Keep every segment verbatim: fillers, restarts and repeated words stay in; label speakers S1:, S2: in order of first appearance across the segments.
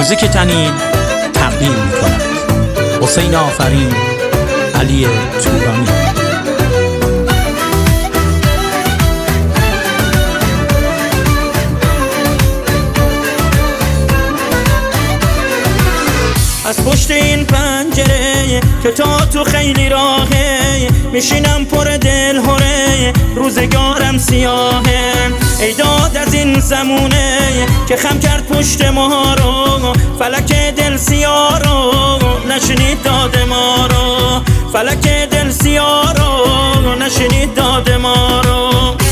S1: موزیک تنین تقدیم می‌کند حسین آفرین، علی تورانی.
S2: از پشت این پنجره که تا تو خیلی راهه، میشینم پر دل هره، روزگارم سیاهه. ای داد از این زمونه که خم کرد پشت ما رو، فلک دل سیاه رو نشنید داد ما رو، فلک دل سیاه رو نشنید داد ما رو.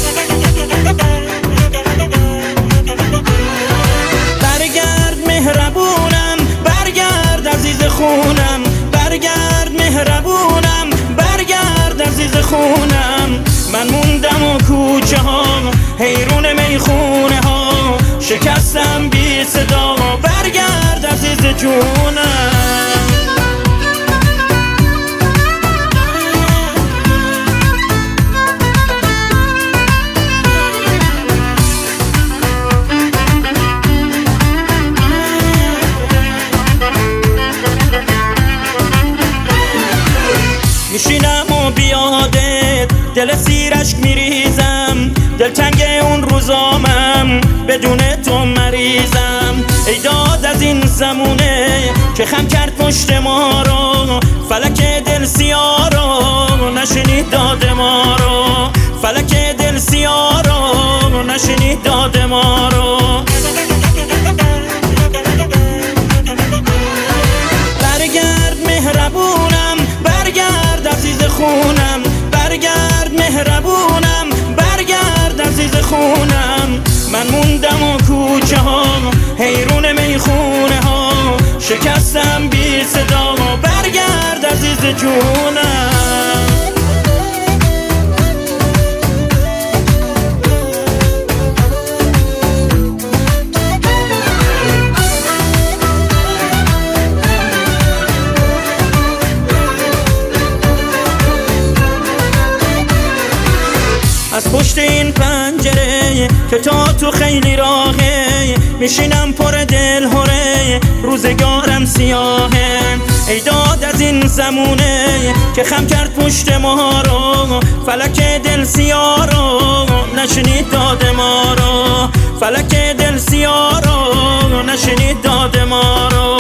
S2: برگرد مهربونم، برگرد عزیز خونم، برگرد مهربونم، برگرد عزیز خونم. من موندم و کوچه ها حیرون میخونه ها، شکستم بی صدا، برگرد عزیز جونم. میشینم و بیادت دل سیرشک میریزم، دلتنگ اون روزامم بدون تو مریضم. ای داد از این زمونه که خم کرد پشت ما رو، فلک دل سیاه رو نشنید داد ما رو، فلک دل سیاه رو نشنید داد ما رو. برگرد مهربونم، برگرد عزیز خونم، برگرد مهربونم، برگرد عزیز خونم. من موندم و کوچه ها حیرون میخونه ها، شکستم بی صدا، برگرد عزیز جونم. از پشت این پنجره که تا تو خیلی راهه، میشینم پر دل هره، روزگارم سیاهه. ای داد از این زمونه که خم کرد پشت ما رو، فلک دل سیاه رو نشنید داد ما رو، فلک دل سیاه رو نشنید داد ما رو.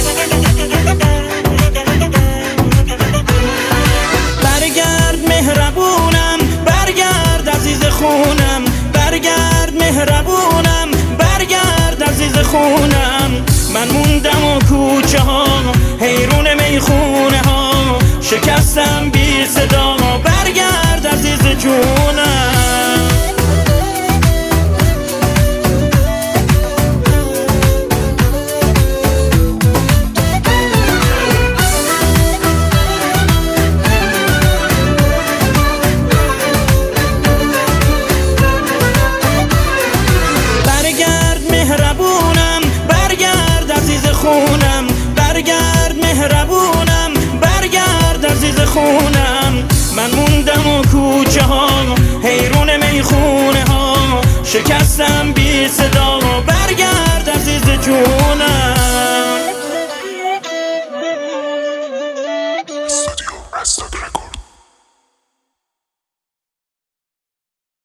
S2: برگرد مهربونم، برگرد عزیز خونم، برگرد مهربونم، برگرد عزیز خونم. من موندم و کوچه ها حیرون میخونه ها، شکستم بی صدا، برگرد عزیز جونم. خونم، برگرد مهربونم، برگرد عزیز خونم. من موندم و کوچه ها حیرون میخونه ها، شکستم